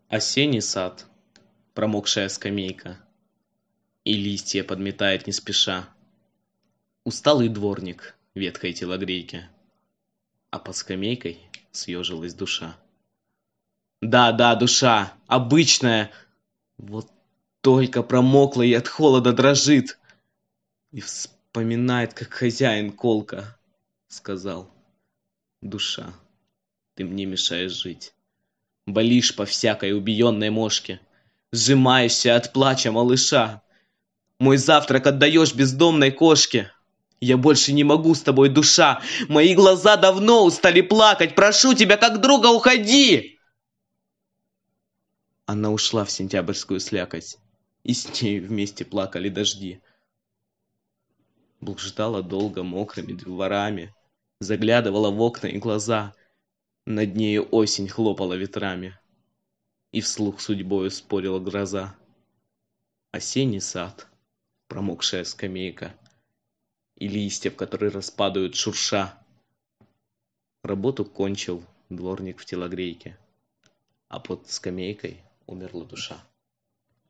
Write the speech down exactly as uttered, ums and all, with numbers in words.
Осенний сад, промокшая скамейка, И листья подметает не спеша. Усталый дворник в ветхой телогрейке, А под скамейкой съежилась душа. Да, да, душа, обычная, вот только промокла и от холода дрожит. И вспоминает, как хозяин колко сказал: душа, ты мне мешаешь жить. Болишь по всякой убиенной мошке, Сжимаешься от плача малыша. Мой завтрак отдаешь бездомной кошке. Я больше не могу с тобой, душа. Мои глаза давно устали плакать. Прошу тебя, как друга, уходи. Она ушла в сентябрьскую слякоть, И с ней вместе плакали дожди. Блуждала долго мокрыми дворами, Заглядывала в окна и глаза. Над нею осень хлопала ветрами, И вслух судьбою спорила гроза. Осенний сад, промокшая скамейка, И листья, в которые распадают шурша. Работу кончил дворник в телогрейке, А под скамейкой умерла душа.